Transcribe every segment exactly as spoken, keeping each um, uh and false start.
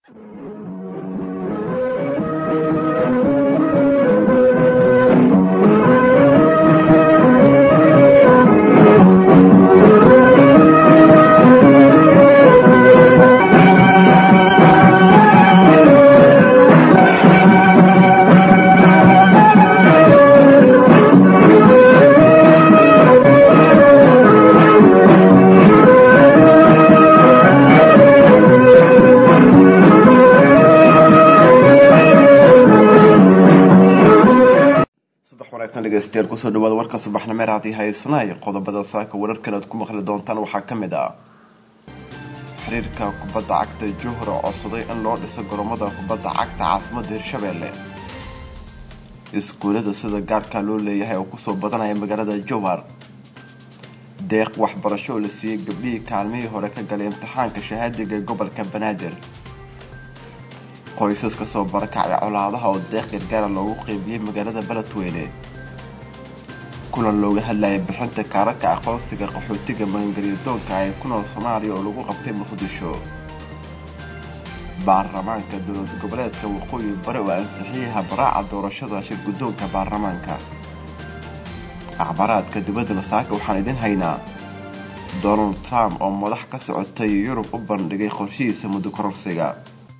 kusoo dhawaada warka subaxnimo ee raadi haysanaay qodobada saaka wararkan aad ku maqli doontaan waxaa ka mid ah xiriirka kubadda cagta Johor oo codsaday in loo dhiso garoomada kubadda cagta caasimadda Hirshabelle iskuulada sida gaarka loo leeyahay oo kusoo badanaya magaalada Johor deeq waxbarasho la siiyay gabdhihii kaalmihii hore ka galay imtixaanka shahaadiga gobolka Banaadir qoysaska soo barakacay colaadaha oo deeq gargaar loogu qaybiyay magaalada Beledweyne kulan looga hadlayay bixinta kaararka aqoonsiga qaxootiga maangeliyadoonka ee ku nool Soomaaliya oo lagu qabtay Muqdisho baarlamaanka dowlad goboleedka waqooyi bari oo ansixiyay habraaca doorashada shir guddoonka baarlamaanka akhbaaraadka dibadda saaka waxaan idin haynaa Donald Trump oo madax ka socotay Yurub u bandhigay qorshihiisa muddo kororsiga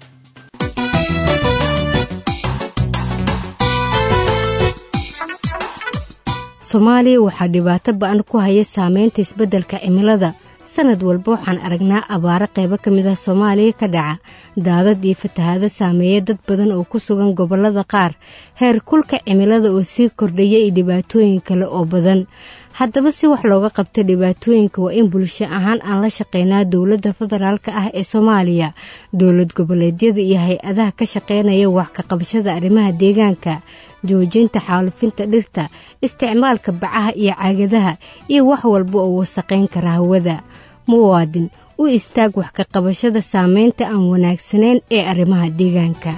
Soomaaliya waxaa dhibaato ba'an ku haya saameynta isbeddelka cimilada sanad walba waxaan aragnaa abaaro qaybo ka mid ah Soomaaliya ka dhaca daadad iyo fatahaado saameeya dad badan oo ku sugan gobollada qaar heer kulka cimilada oo sii kordhaya iyo dhibaatooyin kale oo badan haddaba si wax looga qabto dhibaatooyinka waa in bulsho ahaan aan la shaqeynaa dowladda federaalka ah ee Soomaaliya dowlad goboleedyada iyo hay-adaha ka shaqeynaya wax ka qabashada arrimaha deegaanka joojinta xaalufinta dhirta isticmaalka bacaha iyo caagadaha iyo wax walba oo wasaqeyn kara hawada muwaadin u istaag wax ka qabashada saameynta aan wanaagsanayn ee arrimaha deegaanka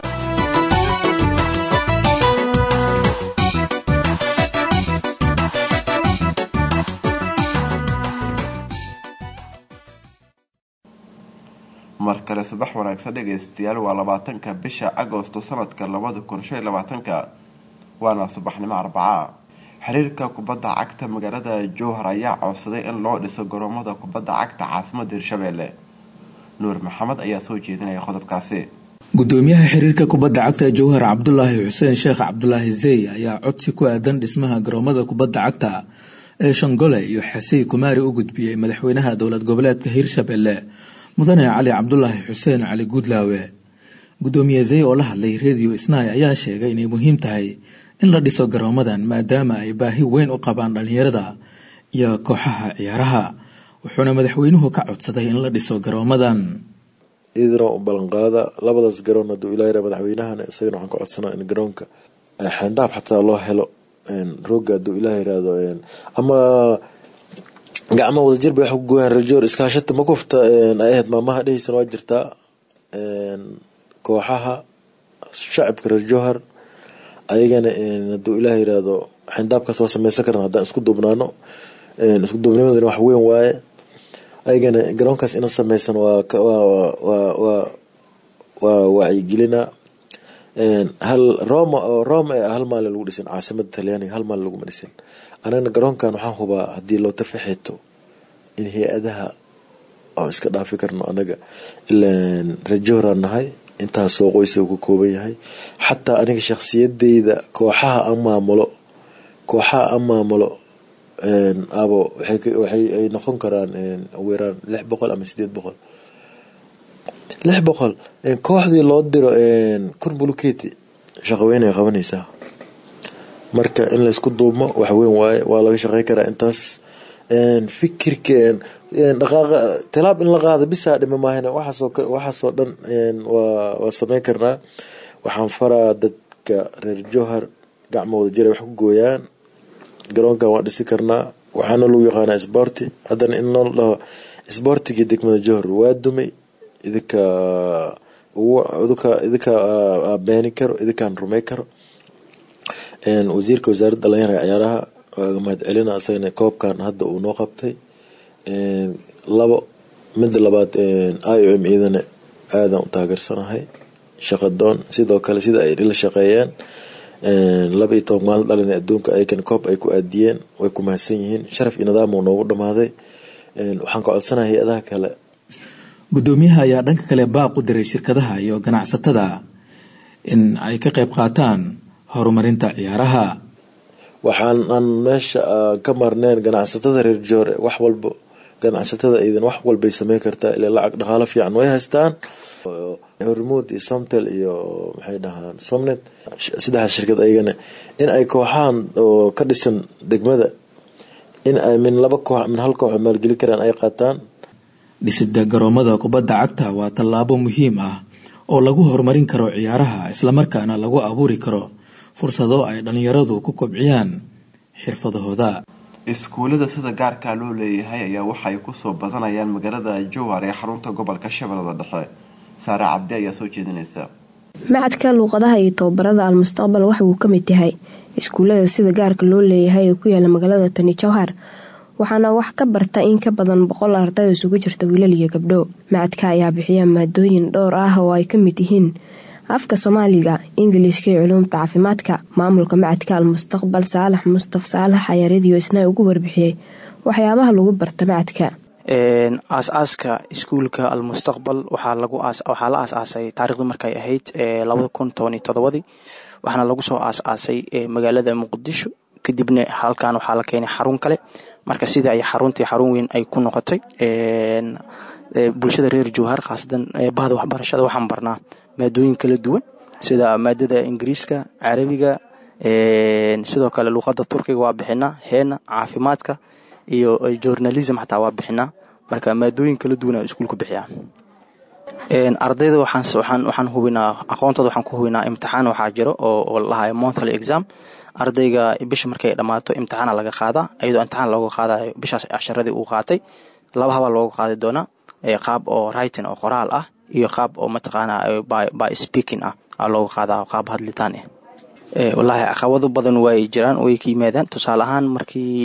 markale subax wanaagsan dhageystayaal waa labaatanka bisha Agoosto sanadka labada kun iyo labaatanka waana subaxnimo Arbaca xiriirka kubadda cagta magaalada Johor ayaa codsaday in loo dhiso garoomada kubadda cagta caasimadda Hirshabelle Nuur Maxamed ayaa soo jeedinaya qodobkaasi gudoomiyaha xiriirka kubadda cagta Johor Cabdullaahi Xuseen Sheekh Cabdullaahi Zey ayaa codsi ku aadan dhismaha garoomada kubadda cagta ee Shangole iyo Xasii Kumaari u gudbiyay madaxweynaha dowlad goboleedka Hirshabelle mudane Cali Cabdullaahi Xuseen Cali Gudlaawe gudoomiye Zey oo la hadlay radio Isnaay ayaa sheegay inay muhiim tahay in la dhiso garoomadan maadaama ay baahi weyn u qabaan dhalinyarada iyo kooxaha ciyaaraha wuxuuna madaxweynuhu ka codsaday in la dhiso garoomadan idina u ballanqaada labadaas garoon haduu ilaahay madaxweynahana isagana waxaan ka codsanaa in garoonka xandaab xataa loo helo rooga haduu ilaahay raado ama gacmo wada jir bay wax ku gooyaan rajoor iskaashata ma kufta ay ahayd maamaha dhaysan waa jirtaa kooxaha shacabka reer Johor ayagana haduu ilaahay raado xandaabka soo sameeysan karna hadaan isku duubnaano isku duubnimadana wax weyn waaye ayagana garoonkaas in sameeysan waa waa waa waa wacyigelina hal Roma oo Roma hal maal lagu dhisin caasimadda Talyaaniga hal maal lagu dhisin anana garoonkan waxaan hubaa hadii loo tafaxeeto in hay'adaha oo iska dhaafi karno anaga ilaan rajooranahay nahay inta soo qoyska ku kooban yahay xataa aniga shakhsiyadeyda kooxaha amaamulo kooxaha amaamulo een abo waxay waxay ay noqon karaan een weeraan lix boqol ama sideed boqol lix boqol een kooxdii loo diro een kurbulkeeti shaqooyin ay qabanaysaa marka in la isku duubmo wax weyn waaye waa laga shaqeyn karaa intaas een fikirkeen een dhaqaaqa talaab in la qaado bisa dhima maahina waxa soo waxa soo dhan een waa waa sameyn karnaa waxaan faraa dadka reer Johor gacmooda jiray wax ku gooyaan garoonka waa dhisi karnaa waxaana lagu yaqaanaa sporti haddana in loo dhaho sportiga degmada Johor waa dumay idinka idinka idinka beeni karo idinkaan rumey karo een wasiirka wasaaradda dhalinyarada ciyaaraha mahad celina asagana koobkan hadda uu noo qabtay een labo mid labaad een I O M idana aadan u taageersanahay shaqadoon sidoo kale sida ay la shaqeeyeen laba iyo toban maalin dhalin adduunka aykan koob ay ku aadiyeen way ku mahadsan yihiin sharaf iyo nidaam oo noogu dhamaaday waxaan ka codsanahay hay'adaha kale. gudoomiyaha ayaa dhanka kale baaq u diray shirkadaha iyo ganacsatada in ay ka qayb qaataan horumarinta ciyaaraha. waxaan aan meesha ka marneen ganacsatada reer Johor wax walba ganacsatada idan wax walba ay sameyn kartaa ilaa lacag dhaqaale fiican way haystaan Hormuud iyo Somtel iyo maxay dhahaan Somnet saddex shirkad ayagana in ay kooxaan oo ka dhisan degmada in ay min laba koox min hal koox maalgelin karaan ay qaataan. Dhisidda garoomada kubadda cagta waa tallaabo muhiim ah oo lagu horumarin karo ciyaaraha isla markaana lagu abuuri karo fursado ay dhalinyaradu ku kobciyaan xirfadahooda. iskuulada sida gaarka loo leeyahay ayaa waxay ku soo badanayaan magaalada Jowhar ee xarunta gobolka Shabeellaha Dhexe. Saara Cabdi ayaa soo jeedinaysa. Macadka luqadaha iyo tababarada Al-Mustaqbal waxa uu ka mid yahay iskuulada sida gaarka loo leeyahay ee ku yaala magaalada Tani Jowhar waxaana wax ka barta in ka badan boqol arday oo isugu jirta wiilal iyo gabdho. Macadka ayaa bixiya maadooyin dhowr ah oo ay ka mid yihiin afka Soomaaliga, Ingiriiska iyo culuumta caafimaadka. Maamulka macadka Al-Mustaqbal Saalax Mustafa Saalax ayaa radio isna ugu warbixiyay waxyaabaha lagu barta macadka. een aasaaska iskuulka Al-Mustaqbal waxaa lagu aas waxaa la aasaasay taariikhdu markay ahayd ee laba kun toban iyo toddoba waxaana lagu soo aasaasay magaalada Muqdisho kadibna halkaan waxaa la keenay xarun kale marka sida ay xaruntii xarun weyn ay ku noqotay een bulshada reer Jowhar khaasatan bahda waxbarashada waxaan barnaa maadooyin kala duwan sida maadada Ingiriiska, Carabiga, een sidoo kale luqadda Turkiga waa bixinaa, heena, caafimaadka iyo journalism xataa waa bixinaa marka maadooyin kala duwan ay iskuulku bixiyaan. een ardayda waxaan waxaan waxaan hubinaa aqoontooda waxaan ku hubinaa imtixaan waxaa jiro oo oo la hayo monthly exam ardayga bisha markay dhamaato imtixaan laga qaadaa iyadoo imtixaan looga qaadayo bishaas casharadii uu qaatay laba haba looga qaadi doona ee qaab oo writing oo qoraal ah iyo qaab oo mataqaana by, by speaking ah looga qaadaa qaab hadlitaan ah. ee wallahi caqabado badan way jiraan oo ay ka yimaadaan tusaale ahaan markii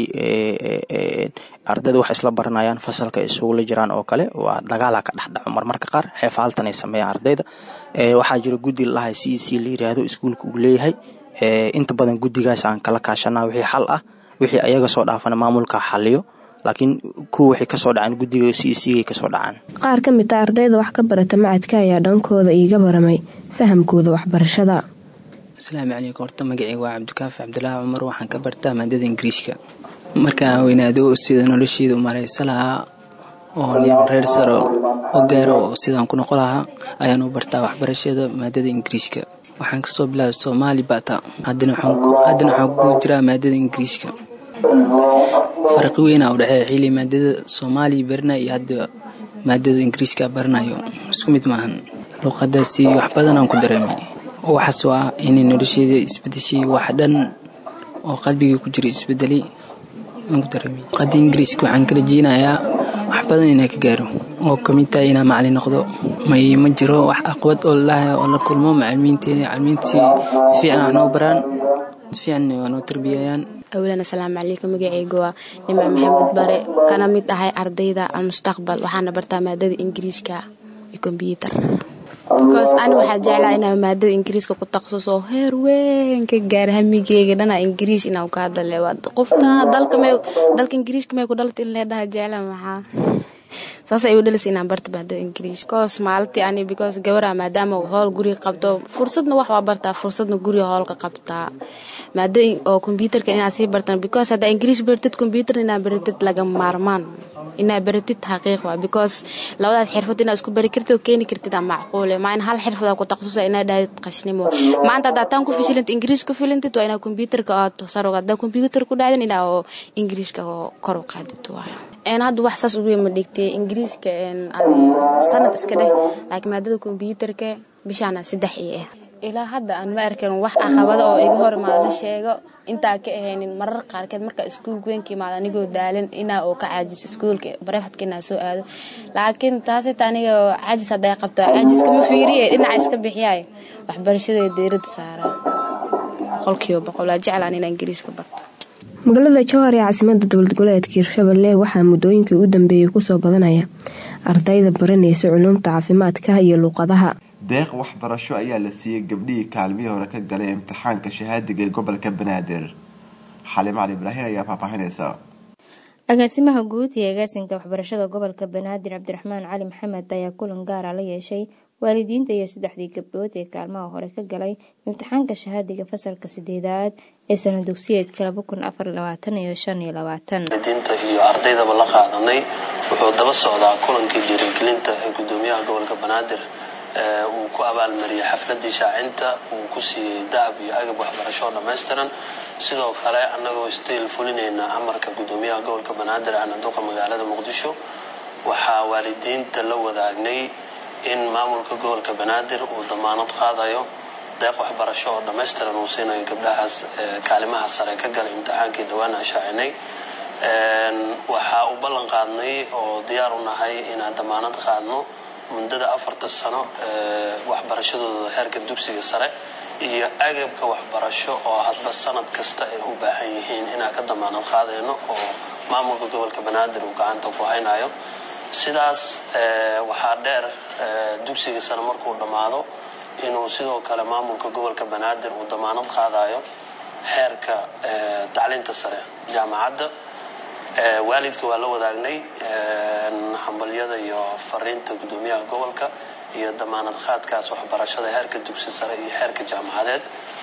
ee ardayda wax isla baranayaan fasalka isugu la jiraan oo kale waa dagaal ka dhaxdhaco marmarka qaar xeefaaltan ay sameeyaan ardayda ee waxa jira gudi la hay C C la yiraahdo iskuulku uu leeyahay ee inta badan gudigaas aan kala kaashanaa wixii xal ah wixii ayaga soo dhaafan maamulka xaliyo laakiin kuwa wixii ka soo dhacaan gudiga C C ay ka soo dhacaan. qaar ka mid ah ardayda wax ka barata macadka ayaa dhankooda iiga baramay fahamkooda waxbarashada. Asalaamu calaykum horta magacayga waa Cabdikaafi Cabdilaahi Cumar waxaan ka bartaa maadada Ingiriiska markaan weynaado sida nolosheeda u maraysa lahaa oo nin reer saro oo gaaro sidaan ku noqon lahaa ayaan u bartaa waxbarashada maadada Ingiriiska waxaan ka soo bilaabay Soomaali bata haddana waxaan haddana waxaan ku jiraa maadada Ingiriiska. farqi weyn ah u dhaxeeya xilli maadada Soomaali barnaa iyo hadda maadada Ingiriiska barnayo isku mid maahan luqadaasi wax badan aan ku dareemay waxaas waa in nolosheeda isbedeshay wax dhan oo qalbiga ku jira isbedelay aan ku dareemay qadi Ingiriiska waxaan kala jeenayaa wax badan inaan ka gaaro oo kamid ah inaan macallin noqdo may ma jiro wax aqwad oo la oo la kulmo macallimiinteena macallimiintii si fiican wax noo baraan si fiican noo tarbiyayaan. أولاً السلام عليكم مجيء نمع محمد باري كان ميت أهاي أرضيدا المستقبل وحنا برتا مادة إنجليزكا الكمبيوتر because أنا واحد جعله إنه مادة إنجليزكا كنت تخصصه هيروين كجار همي جيجا أنا إنجليز إنه وكذا اللي واد قفتا ضل كم ضل إنجليز كم يقول ضلت اللي ده جعله معها saasa ay u dhalisay inaan barto maadada Ingiriis koos maalti ani because gawara maadaama uu hool guri qabto fursadna wax waa bartaa fursadna guri hool ka qabtaa maadada oo computerka inaan sii bartan because hada Ingiriis bartid computer inaan bartid laga maarmaan inaan bartid xaqiiq waa because labada xirfad inaan isku bari kartid oo keeni kartid aan macquul ma in hal xirfad ku taqasusay inaan dhaad qashnimo maanta daataan ku fishilint Ingiriis ku filintid waa inaan computerka aad saroga da computer ku dhacdan inaan Ingiriiska kor u qaadid waa een hadda wax saas u weyn ma dhigtay Ingiriiska een sanad iska dheh laakiin maadada computerka bishaana saddex ee ilaa hadda aan ma arkin wax caqabado oo iga hor imaado la sheego inta ka ahaynin marar qaarkeed marka iskuulka weyn kiimaada anigoo daalan ina oo ka caajis iskuulka private kana soo aado laakiin taas aniga caajis haday qabto caajiska ma fiiriye dhinaca iska bixiyay waxbarashada deerada saaran qolkiiba boqol jeclaan in Ingiriiska barto. magaalada Jowhar ee caasimadda dowlad goboleedka Hirshabelle waxaa muddooyinkii u dambeeyay ku soo badanaya ardayda baranaysa culuumta caafimaadka iyo luqadaha. deeq waxbarasho ayaa la siiyey gabdhihii kaalmihii hore ka galay imtixaanka shahaadiga ee gobolka Banaadir. Xalimo Ali Ibraahin ayaa faahfaahinaysa. agaasimaha guud ee agaasinka waxbarashada gobolka Banaadir Cabdiraxmaan Cali Maxamed ayaa kulan gaar ah la yeeshay waalidiinta iyo saddexdii gabdhood ee kaalmaha hore ka galay imtixaanka shahaadiga fasalka sideedaad ee sanad dugsiyeedka laba kun afar iyo labaatan iyo shan iyo labaatan. waalidiinta iyo ardaydaba la qaadanay wuxuu daba socdaa kulankii dhiirigelinta ee gudoomiyaha gobolka Banaadir ee uu ku abaalmariyay xafladii shaacinta uu ku siiyay dahab iyo agab waxbarasho dhameystiran. sidoo kale anagoo stiil fulinayna amarka gudoomiyaha gobolka Banaadir aan duqa magaalada Muqdisho waxaa waalidiinta la wadaagnay in maamulka gobolka Banaadir uu damaanad qaadayo deeq waxbarasho oo dhameystiran uu siinayo gabdhahaas kaalimaha sare ka galay imtixaankii dhawaan shaacinay. waxaa u ballan qaadnay oo diyaar u nahay inaan damaanad qaadno mudada afarta sano waxbarashadooda heerka dugsiga sare iyo agabka waxbarasho oo hadba sanad kasta ay u baahan yihiin inaan ka damaanad qaadayno oo maamulka gobolka Banaadir uu gacanta ku haynayo. sidaas waxaa dheer dugsiga sare markuu dhamaado inuu sidoo kale maamulka gobolka Banaadir uu damaanad qaadayo heerka tacliinta sare jaamacadda. waalidka waa la wadaagnay hambaliyada iyo fariinta gudoomiyaha gobolka iyo damaanad qaadkaas waxbarashada heerka dugsiga sare iyo heerka jaamacadeed.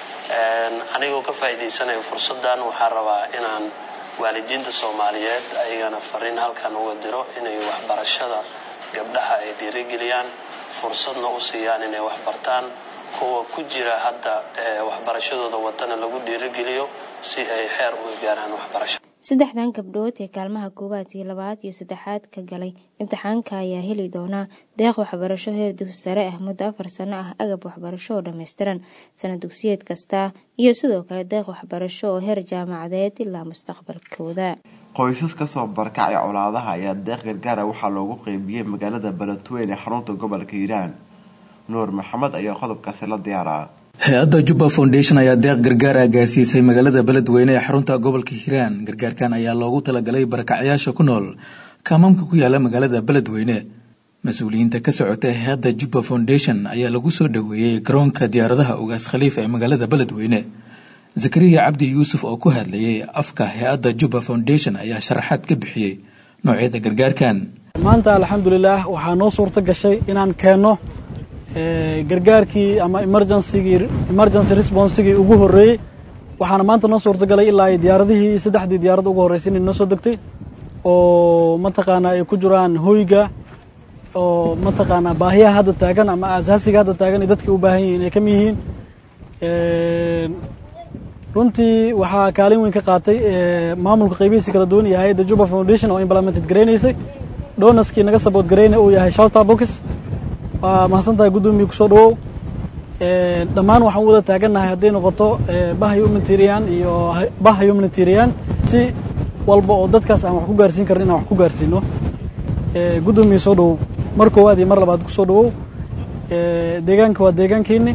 anigoo ka faa'iideysanayo fursadan waxaa rabaa inaan waalidiinta Soomaaliyeed ayagana fariin halkan uga diro inay waxbarashada gabdhaha ay dhiirigeliyaan fursadna u siiyaan inay wax bartaan kuwa ku jira hadda waxbarashadooda wadana lagu dhiirigeliyo si ay heer u gaaraan waxbarasho. saddexdan gabdhood ee kaalmaha koowaad iyo labaad iyo saddexaad ka galay imtixaanka ayaa heli doona deeq waxbarasho heer dugsi sare ah muddo afar sano ah agab waxbarasho oo dhameystiran sanad dugsiyeed kasta iyo sidoo kale deeq waxbarasho oo heer jaamacadeed ilaa mustaqbalkooda. qoysas ka soo barkacay colaadaha ayaa deeq gargaar ah waxaa loogu qeybiyay magaalada Beledweyne ee xarunta gobolka Hiiraan. Nuur Maxamed ayaa qodobkaasi la diyaaraa. hay-adda Juba Foundation ayaa deeq gargaar ah gaarsiisay magaalada Beledweyne ee xarunta gobolka Hiiraan. gargaarkan ayaa loogu talagalay barakacayaasha ku nool kaamamka ku yaala magaalada Beledweyne. mas'uuliyiinta ka socota hay-adda Juba Foundation ayaa lagu soo dhaweeyay garoonka diyaaradaha Ugaas Khaliif ee magaalada Beledweyne. Zakariya Cabdi Yuusuf oo ku hadlayay afka hay-adda Juba Foundation ayaa sharaxaad ka bixiyay noocyada gargaarkan. maanta alxamdulillaah waxaa noo suurta gashay inaan keenno gargaarkii ama emergency emergency response ugu horeeyay. waxaana maanta noo suurta galay ilaa ay diyaaradihii saddexdii diyaarad ugu horeysay inay noo soo degtay oo mataqaana ay ku jiraan hoyga oo mataqaana baahiyaha hadda taagan ama asaasiga hadda taagan ee dadka u baahan yihiin ay ka mid yihiin. runtii waxaa kaalin weyn ka qaatay maamulka qaybihiisa kala duwan iyo hay'adda Juba Foundation oo implemented gareynaysay donaskii naga support gareynay uu yahay shelter box. waa mahadsantahay gudoomiye ku soo dhawow. dhammaan waxaan wada taagannahay hadday noqoto baha humanitarian iyo baha humanitarian si walba oo dadkaas aan wax ku gaarsiin karin inaan wax ku gaarsiino. gudoomiye soo dhawow mar koowaad iyo mar labaad ku soo dhawow. deegaanka waa deegaankeeni.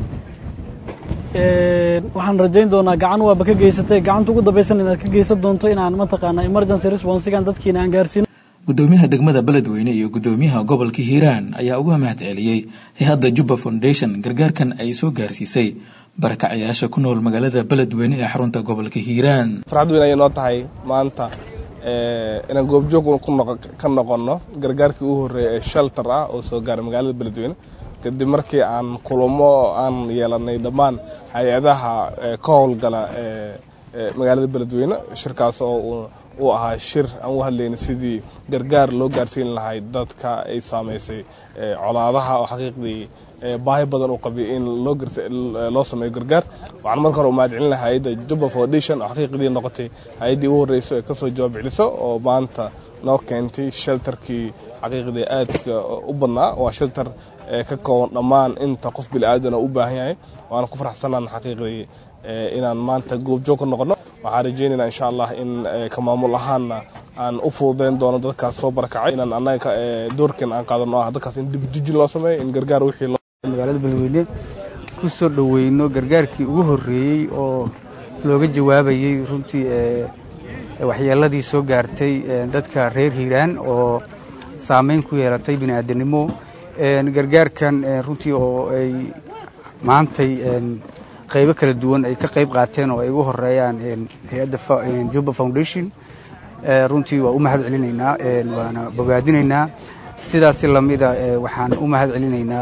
waxaan rajayn doonaa gacan waaba ka geysatay gacanta ugu dambaysan inaad ka geysan doonto inaan mataqaana emergency response-gan dadkiina aan gaarsiino. gudoomiyaha degmada Beledweyne iyo gudoomiyaha gobolka Hiiraan ayaa uga mahad celiyay hay-adda Juba Foundation gargaarkan ay soo gaarsiisay barakacayaasha ku nool magaalada Beledweyne ee xarunta gobolka Hiiraan. farxad weyn ayay noo tahay maanta ee inaan goobjoog ku ka noqono gargaarkii ugu horeeyay ee shelter ah oo soo gaaray magaalada Beledweyne kadib markii aan kulamo aan yeelanay dhammaan hay-adaha ka howlgala ee magaalada Beledweyne. shirkaas oo uu ahaa shir aan u hadlaynay sidii gargaar loo gaarsiin lahay dadka ay saameysay colaadaha oo xaqiiqdii baahi badan u qabay in loo loo sameeyo gargaar. waxaan marka hore u mahad celin lahaa hay'adda Juba Foundation oo xaqiiqdii noqotay hay'addii ugu horeysay ee ka soo jawaab celiso oo maanta noo keentay shelterkii xaqiiqdii aadka u badnaa. waa shelter ka kooban dhammaan inta qof bini'aadan u baahan yahay. waana ku faraxsanahay xaqiiqdii inaan maanta goobjoog ka noqono. waxaan rajaynaynaa insha Allah in ka maamul ahaanna aan u fududeyn doono dadkaas soo barakacay inaan annaga doorkan aan qaadano ah dadkaas in dib dejin loo sameeyo in gargaar wixii magaalada Beledweyne ku soo dhaweyno gargaarkii ugu horeeyay oo looga jawaabayay runtii waxyeeladii soo gaartay dadka reer Hiiraan oo saameyn ku yeelatay bini'aadanimo gargaarkan runtii oo ay maantay qaybo kala duwan ay ka qayb qaateen oo ay ugu horeeyaan hay-adda Juba Foundation runtii waa u mahad celinaynaa waana bogaadinaynaa sidaas lamida waxaan u mahad celinaynaa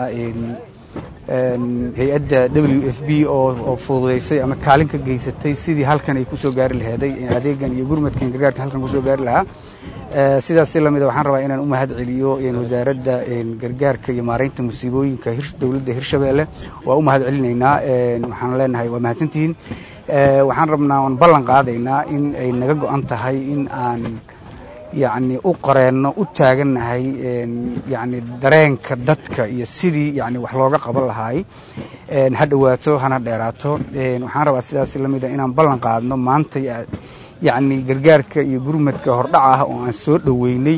hay-adda W F B oo fududeysay ama kaalin ka geysatay sidii halkan ay ku soo gaari laheeday adeegan iyo gurmadkan gargaarka halkan ku soo gaari lahaa sidaas lamida waxaan rabaa inaan u mahad celiyo wasaaradda gargaarka iyo maareynta musiibooyinka dowladda Hirshabeelle waa u mahad celinaynaa waxaan leenahay waa mahadsantihiin waxaan rabnaa aan ballan qaadaynaa in ay naga go'an tahay in aan yacni u qoreenno u taagannahay yacni dareenka dadka iyo sidii yacni wax looga qaban lahaay ha dhawaato hana dheeraato waxaan rabaa sidaas lamida inaan ballan qaadno maanta yacni gargaarka iyo gurmadka hordhaca ah oo aan soo dhoweynay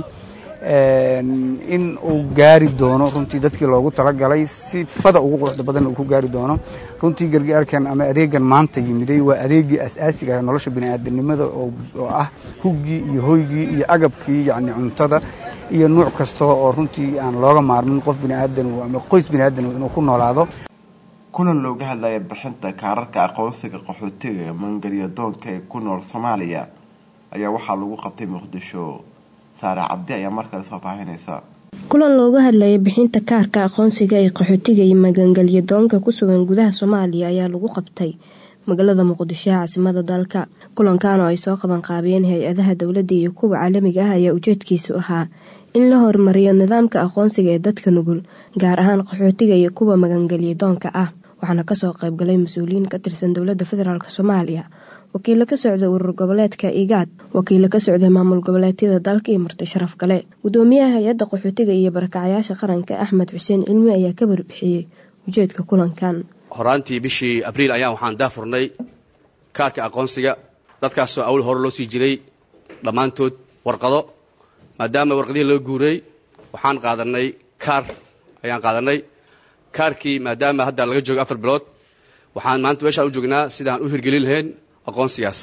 in uu gaari doono runtii dadkii loogu talagalay si fada ugu quruxda badan uu ku gaari doono runtii gargaarkan ama adeegan maanta yimiday waa adeegii asaasiga ah nolosha bini'aadanimada oo ah huggii iyo hoygii iyo agabkii yacni cuntada iyo nuuc kasta oo runtii aan looga maarmin qof bini'aadan ama qoys bini'aadan inuu ku noolaado kulan looga hadlaya bixinta kaararka aqoonsiga qaxootiga mangalyo doonka ee ku nool Soomaaliya ayaa waxaa lagu qabtay Muqdisho Saara Cabdi ayaa markale soo baahinaysa kulan looga hadlayay bixinta kaarka aqoonsiga ee qaxootiga iyo magangalyo doonka ku sugan gudaha Soomaaliya ayaa lagu qabtay magaalada Muqdisho caasimada dalka kulankan oo ay soo qaban qaabiyeen hay-adaha dawladda iyo kuwa caalamiga ah ayaa ujeedkiisu ahaa in la horumariyo nidaamka aqoonsiga ee dadka nugul gaar ahaan qaxootiga iyo kuwa magangalyo doonka ah waxaana ka soo qayb galay mas'uuliyiin ka tirsan dowladda federaalka Soomaaliya wakiil ka socda urur goboleedka Igaad wakiil ka socda maamul goboleedyada dalka iyo marti sharaf gale gudoomiyaha hay'adda qaxootiga iyo barakacayaasha qaranka Axmed Xuseen Cilmi ayaa ka warbixiyay ujeedka kulankan horaantii bishii Abriil ayaan waxaan daafurnay kaarka aqoonsiga dadkaas oo awal hore loo sii jiray dhamaantood warqado maadaama warqadihii loo guuray waxaan qaadanay kaar ayaan qaadanay kaarkii maadaama hadda laga joogo afar bilood waxaan maanta meeshaan u joognaa sidaan u hirgelin lahayn aqoonsigaas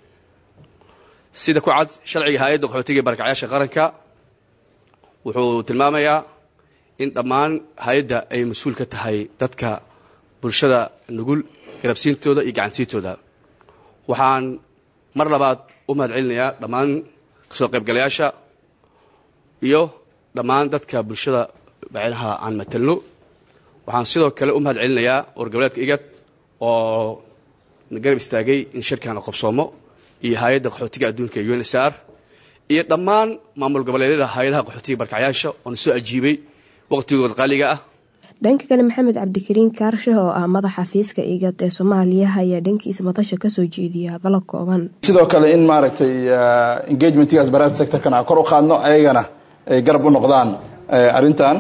sida ku cad sharciga hay'adda qaxootiga iyo barakacayaasha qaranka wuxuu tilmaamayaa in dhammaan hay'adda ay mas'uul ka tahay dadka bulshada nugul garabsiintooda iyo gacansiintooda waxaan mar labaad u mahad celinayaa dhammaan kasoo qaybgalayaasha iyo dhammaan dadka bulshada bacinaha aan matalno waxaan sidoo kale u mahad celinayaa urur goboleedka Igad oo garab istaagay in shirkan qabsoomo iyo hay'adda qaxootiga adduunka U N H C R iyo dhammaan maamul goboleedyada hay'adaha qaxootiga barakacayaasha oo soo ajiibay waqtigooda qaaliga ah dhanka kale Maxamed Cabdikariin Kaarshe oo ah madaxa xafiiska Igad ee Soomaaliya ayaa dhankiisa madasha ka soo jeediyay hadallo kooban sidoo kale in maaragtay engagement-gaas private sector-kana kor u qaadno ayagana ay garab u noqdaan arintan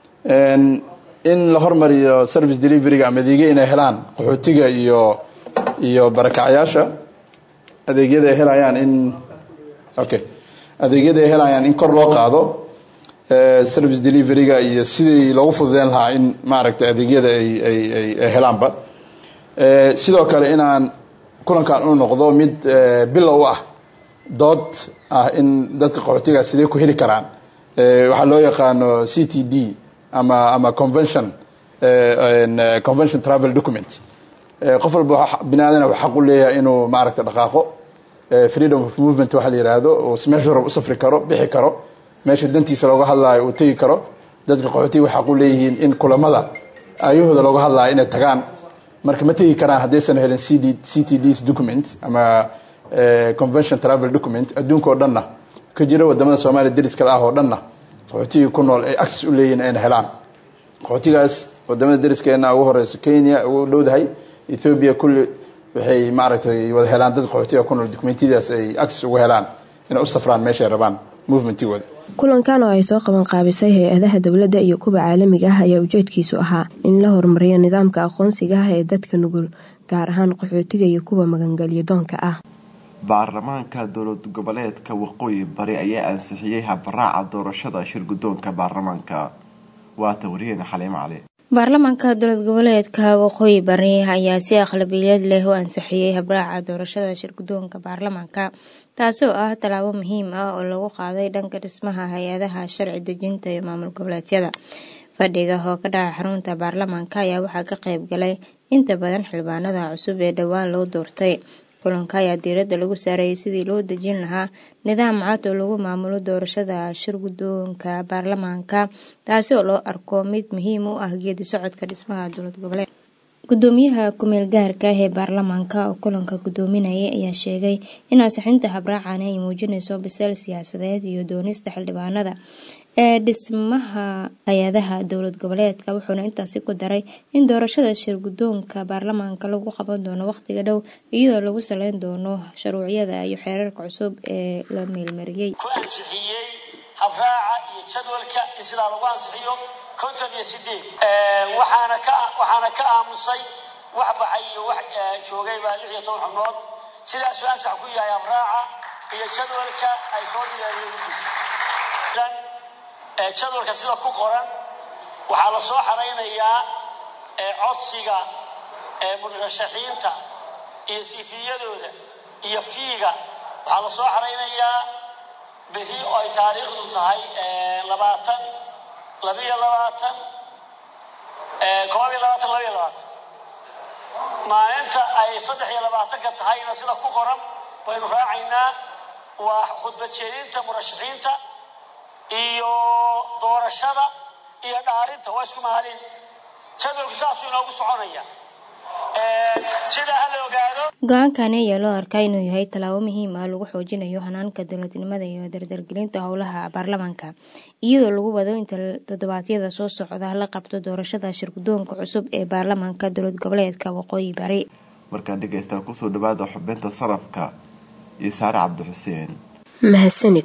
in la hormariyo service delivery-ga ama adeegyo inay helaan qaxootiga iyo iyo barakacayaasha adeegyada ay helayaan in okay adeegyada ay helayaan in kor loo qaado service delivery-ga iyo sidii loogu fududeyn lahaa in maaragtay adeegyada ay ay ay helaanba sidoo kale inaan kulankan u noqdo mid bilow ah dood ah in dadka qaxootiga sidee ku heli karaan waxa loo yaqaano C T D ama ama convention convention travel document qof walba binaadana waxa xaq u leeyahay inuu maaragtay dhaqaaqo freedom of movement waxa la yiraahdo oo meesha rab u safri karo bixi karo meesha dantiisa looga hadlaayo uu tagi karo dadka qaxootiga waxa xaq u leeyihiin in kulamada ayahooda looga hadlaayo inay tagaan marka ma tagi karaan haddaysan helin C T D document ama convention travel document adduunka oo dhanna ka jira wadamada Soomaaliya dariska ah oo dhanna qaxootiga ku nool ay access u leeyihiin inay helaan qaxootigaas wadamada dariskeena ugu horeysa Kenya ugu dhowdahay Ethiopia kulli waxay maaragtay wada helaan dad qaxootiga ku nool documentiyadaas ay access ugu helaan inay u safraan meesha ay rabaan movementigooda kulankan oo ay soo qaban qaabisay hay-adaha dawladda iyo kuwa caalamiga ah ayaa ujeedkiisu ahaa in la horumariyo nidaamka aqoonsiga ah ee dadka nugul gaar ahaan qaxootiga iyo kuwa magangalyo doonka ah baarlamaanka dowlad goboleedka waqooyi bari ayaa ansixiyay habraaca doorashada shir guddoonka baarlamaanka waa tawriyeena Xaliimo Cali baarlamaanka dowlad goboleedka waqooyi bari ayaa si aqlabiyad leh u ansixiyay habraaca doorashada shirgudoonka baarlamaanka taasoo ah tallaabo muhiim ah oo lagu qaaday dhanka dhismaha hay-adaha sharci dejinta iyo maamul goboleedyada. Fadhiga oo ka dhaca xarunta baarlamaanka ayaa waxaa ka qayb galay inta badan xildhibaanada cusub ee dhowaan loo doortay. Kulanka ayaa diiradda lagu saarayay sidii loo dejin lahaa nidaam cad oo lagu maamulo doorashada shirgudoonka baarlamaanka taasi oo loo arko mid muhiim u ah geedi socodka dhismaha dowlad goboleed. Gudoomiyaha ku-meel gaarka ah ee baarlamaanka oo kulanka gudoominayay ayaa sheegay in ansixinta habraacan ay muujinayso biseyl siyaasadeed iyo doonista xildhibaanada ee dhismaha hay-adaha dowlad goboleedka, wuxuuna intaasi ku daray in doorashada shirgudoonka baarlamaanka lagu qaban doono waqtiga dhow iyadoo lagu saleyn doono shuruucyada iyo xeerarka cusub ee la meelmariyay. ku ansixiyay habraaca iyo jadwalka in sidaa lagu ansixiyo konton iyo sideed waxaana ka waxaana ka aamusay wax baxay iyo wax joogay baa lix iyo toban xubnood. sidaas uu ansax ku yahay habraaca iyo jadwalka ay soo diyaariyeen. jadwalka sida ku qoran waxaa la soo xareynayaa codsiga murashaxiinta iyo sifiyadooda iyo fiiga waxaa la soo xareynayaa beri oo ay taariikhdu tahay labaatan labiyo labaatan koob iyo labaatan labiyo labaatan maalinta ay saddex iyo labaatanka tahayna sida ku qoran baynu raacaynaa. waa khudbad jeedinta murashaxiinta iyo doorashada iyo dhaarinta waa isku mahalin. jadwalku saasuu inoogu soconaya. sida ha la ogaado go-aankani ayaa loo arkaa inuu yahay tallaabo muhiim ah lagu xoojinayo hanaanka dowladnimada iyo dardargelinta howlaha baarlamaanka iyadoo lagu wado inta toddobaadyada soo socda la qabto doorashada shirgudoonka cusub ee baarlamaanka dowlad goboleedka waqooyi bari. markaan dhegeysta kusoo dhawaada xubinta sarafka iyo Saare Cabdi Xuseen. mahadsanid.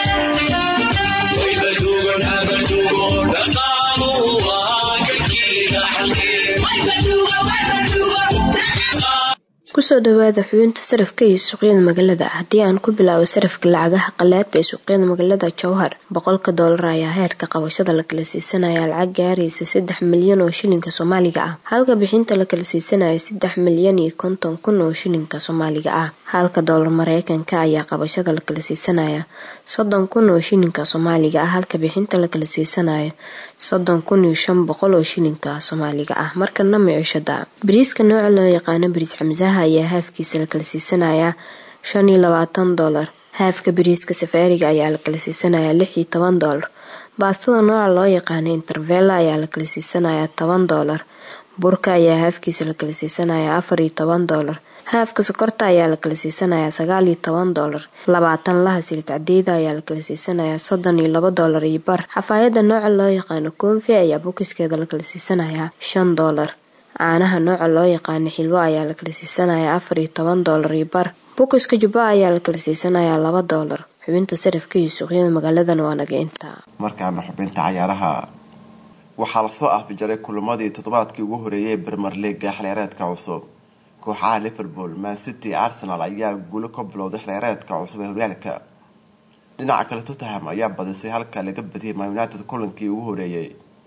kusoo dhawaada xubinta sarafka iyo suuqyada magaalada. haddii aan ku bilaabo sarafka lacagaha qalaad ee suuqyada magaalada Jowhar, boqolka doolar ayaa heerka qabashada la kala siisanaya lacag gaaraysa saddex milyan oo shilinka Soomaaliga ah, halka bixinta la kala siisanaya saddex milyan iyo konton kun oo shilinka Soomaaliga ah. halka doolar Mareykanka ayaa qabashada la kala siisanaya soddon kun oo shilinka Soomaaliga ah, halka bixinta la kala siisanaya soddon kun iyo shan boqol oo shilinka Soomaaliga ah. markana maciishada, bariiska nooca loo yaqaan bariis xamsaha ayaa haafkiisa la kala siisanaya shan iyo labaatan doolar, haafka bariiska safaariga ayaa la kala siisanaya lix iyo toban doolar, baastada nooca loo yaqaan intervella ayaa la kala siisanaya toban doolar, burka ayaa haafkiisa la kala siisanaya afar iyo toban doolar, haafka sokorta ayaa la kala siisanaya sagaal iyo toban doolar, labaatan laha saliid cadeeda ayaa la kala siisanaya soddon iyo laba doolar iyo bar. xafaayada nooca loo yaqaan koonfi ayaa bokiskeeda la kala siisanaya shan doolar, caanaha nooca loo yaqaan xilwo ayaa la kala siisanaya afar iyo toban doolar iyo bar, bokiska jubba ayaa la kala siisanaya laba doolar. xubinta sarafka iyo suuqyada magaaladan waa naga intaa. markaana xubinta cayaaraha, waxaa lasoo afjaray kulamadii toddobaadkii ugu horeeyay Premier League xilciyaareedka cusub. kooxaha Liverpool, Man City, Arsenal ayaa guulo ka bilowday xilciyaareedka cusub ee horyaalka. dhinaca kale Tottenham ayaa badisay halka laga badiyay Man United kulankii ugu horeeyay.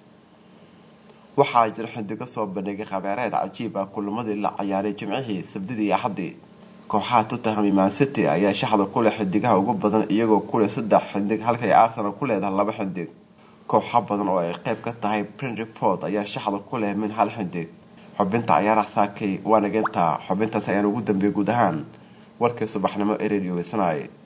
waxaa jira xidigo soo bandhigay qaabciyaareed cajiib ah kulamadii la ciyaaray Jimcihii, Sabtidii iyo Axadii. kooxaha Tottenham iyo Man City ayaa shaxda ku leh xidigaha ugu badan iyagoo ku leh saddex xidig, halka ay Arsenal ku leedahay laba xidig. kooxo badan oo ay qayb ka tahay Brentford ayaa shaxda ku leh min hal xidig. xubinta ciyaaraha saakay waa naga intaa. xubintaas ayaan ugu dambeeyay guud ahaan warkii subaxnimo ee Radio Isnaa.